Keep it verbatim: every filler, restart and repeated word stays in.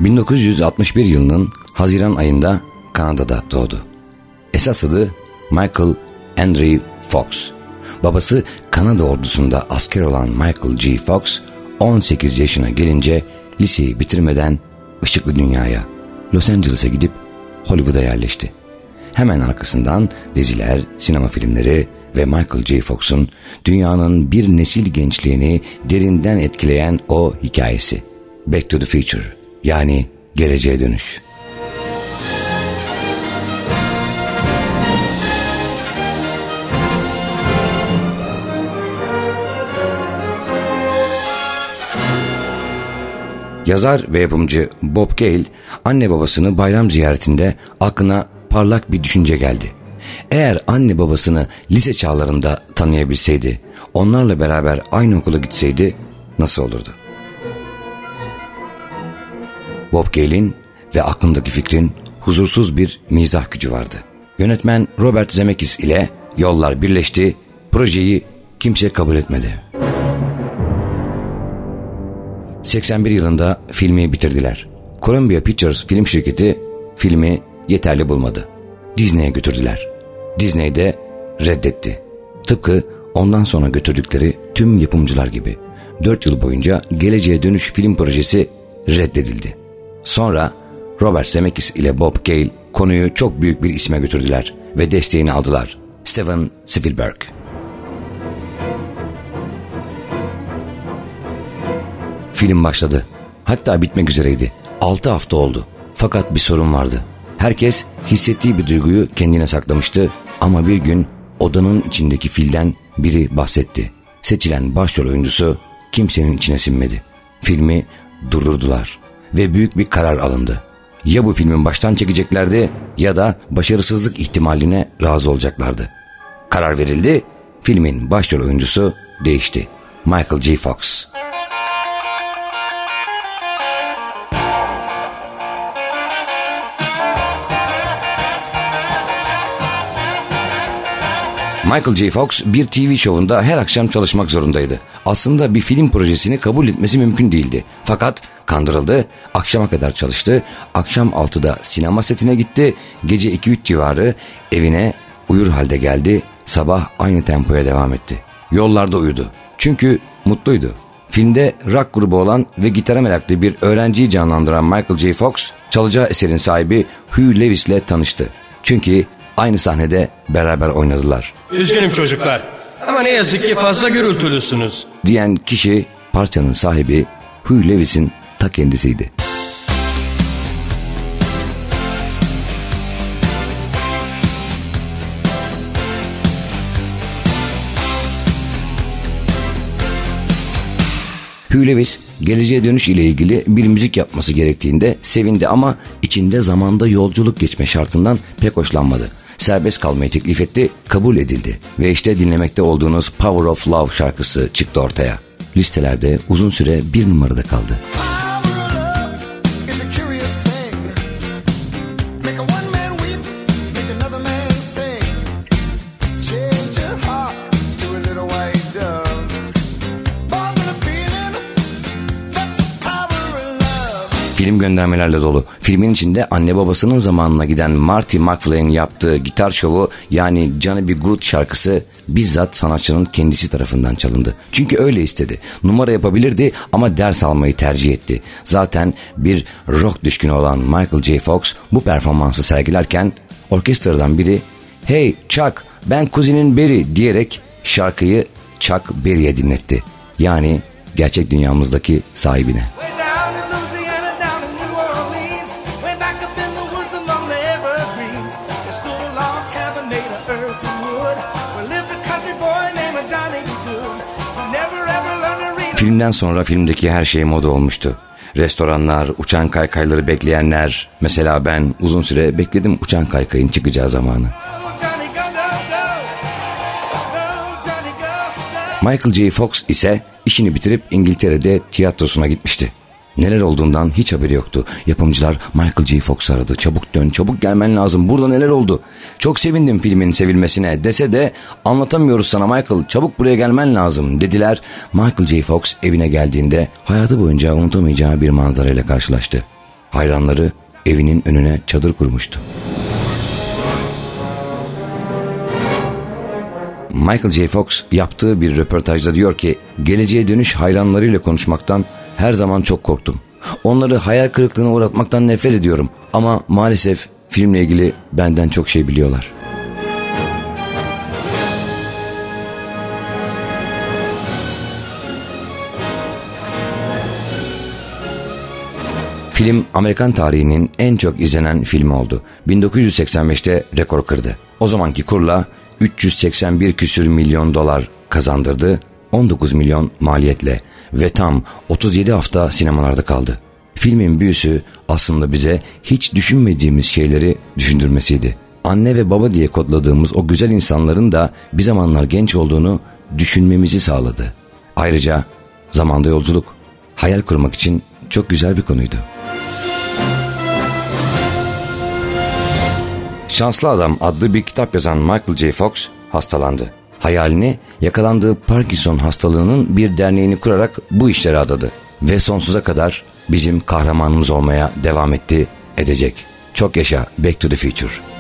bin dokuz yüz altmış bir yılının Haziran ayında Kanada'da doğdu. Esas adı Michael Andrew Fox. Babası Kanada ordusunda asker olan Michael G. Fox, on sekiz yaşına gelince liseyi bitirmeden ışıklı dünyaya, Los Angeles'a gidip Hollywood'a yerleşti. Hemen arkasından diziler, sinema filmleri ve Michael J. Fox'un dünyanın bir nesil gençliğini derinden etkileyen o hikayesi. Back to the Future, yani Geleceğe Dönüş. Yazar ve yapımcı Bob Gale, anne babasını bayram ziyaretinde aklına parlak bir düşünce geldi. Eğer anne babasını lise çağlarında tanıyabilseydi, onlarla beraber aynı okula gitseydi nasıl olurdu? Bob Gale'in ve aklındaki fikrin huzursuz bir mizah gücü vardı. Yönetmen Robert Zemeckis ile yollar birleşti, projeyi kimse kabul etmedi. seksen bir yılında filmi bitirdiler. Columbia Pictures film şirketi filmi yeterli bulmadı. Disney'e götürdüler. Disney de reddetti. Tıpkı ondan sonra götürdükleri tüm yapımcılar gibi. dört yıl boyunca Geleceğe Dönüş film projesi reddedildi. Sonra Robert Zemeckis ile Bob Gale konuyu çok büyük bir isme götürdüler ve desteğini aldılar. Steven Spielberg. Film başladı. Hatta bitmek üzereydi. altı hafta oldu. Fakat bir sorun vardı. Herkes hissettiği bir duyguyu kendine saklamıştı ama bir gün odanın içindeki filden biri bahsetti. Seçilen başrol oyuncusu kimsenin içine sinmedi. Filmi durdurdular ve büyük bir karar alındı. Ya bu filmin baştan çekeceklerdi ya da başarısızlık ihtimaline razı olacaklardı. Karar verildi, filmin başrol oyuncusu değişti. Michael J. Fox. Michael J. Fox bir T V şovunda her akşam çalışmak zorundaydı. Aslında bir film projesini kabul etmesi mümkün değildi. Fakat kandırıldı, akşama kadar çalıştı, akşam altıda sinema setine gitti, gece iki üç civarı evine uyur halde geldi, sabah aynı tempoya devam etti. Yollarda uyudu. Çünkü mutluydu. Filmde rock grubu olan ve gitara meraklı bir öğrenciyi canlandıran Michael J. Fox, çalacağı eserin sahibi Hugh Lewis ile tanıştı. Çünkü aynı sahnede beraber oynadılar. Üzgünüm çocuklar ama ne yazık ki fazla gürültülüsünüz diyen kişi parçanın sahibi Hugh Lewis'in ta kendisiydi. Hugh Lewis geleceğe dönüş ile ilgili bir müzik yapması gerektiğinde sevindi ama içinde zamanda yolculuk geçme şartından pek hoşlanmadı. Serbest kalmayı teklif etti, kabul edildi ve işte dinlemekte olduğunuz Power of Love şarkısı çıktı ortaya. Listelerde uzun süre bir numarada kaldı. Film göndermelerle dolu. Filmin içinde anne babasının zamanına giden Marty McFly'in yaptığı gitar şovu, yani Johnny B. Good şarkısı bizzat sanatçının kendisi tarafından çalındı. Çünkü öyle istedi. Numara yapabilirdi ama ders almayı tercih etti. Zaten bir rock düşkünü olan Michael J. Fox bu performansı sergilerken orkestradan biri "Hey Chuck, ben kuzinin Berry" diyerek şarkıyı Chuck Berry'e dinletti. Yani gerçek dünyamızdaki sahibine. Filmden sonra filmdeki her şey moda olmuştu. Restoranlar, uçan kaykayları bekleyenler. Mesela ben uzun süre bekledim uçan kaykayın çıkacağı zamanı. Michael J. Fox ise işini bitirip İngiltere'de tiyatrosuna gitmişti. Neler olduğundan hiç haberi yoktu. Yapımcılar Michael J. Fox aradı. "Çabuk dön, çabuk gelmen lazım. Burada neler oldu? Çok sevindim filmin sevilmesine" dese de "Anlatamıyoruz sana Michael, çabuk buraya gelmen lazım" dediler. Michael J. Fox evine geldiğinde hayatı boyunca unutamayacağı bir manzarayla karşılaştı. Hayranları evinin önüne çadır kurmuştu. Michael J. Fox yaptığı bir röportajda diyor ki, geleceğe dönüş hayranlarıyla konuşmaktan her zaman çok korktum. Onları hayal kırıklığına uğratmaktan nefret ediyorum ama maalesef filmle ilgili benden çok şey biliyorlar. Film Amerikan tarihinin en çok izlenen filmi oldu. bin dokuz yüz seksen beşte rekor kırdı. O zamanki kurla üç yüz seksen bir küsür milyon dolar kazandırdı, on dokuz milyon maliyetle ve tam otuz yedi hafta sinemalarda kaldı. Filmin büyüsü aslında bize hiç düşünmediğimiz şeyleri düşündürmesiydi. Anne ve baba diye kodladığımız o güzel insanların da bir zamanlar genç olduğunu düşünmemizi sağladı. Ayrıca zamanda yolculuk, hayal kurmak için çok güzel bir konuydu. Şanslı Adam adlı bir kitap yazan Michael J. Fox hastalandı. Hayalini yakalandığı Parkinson hastalığının bir derneğini kurarak bu işlere adadı. Ve sonsuza kadar bizim kahramanımız olmaya devam etti, edecek. Çok yaşa Back to the Future.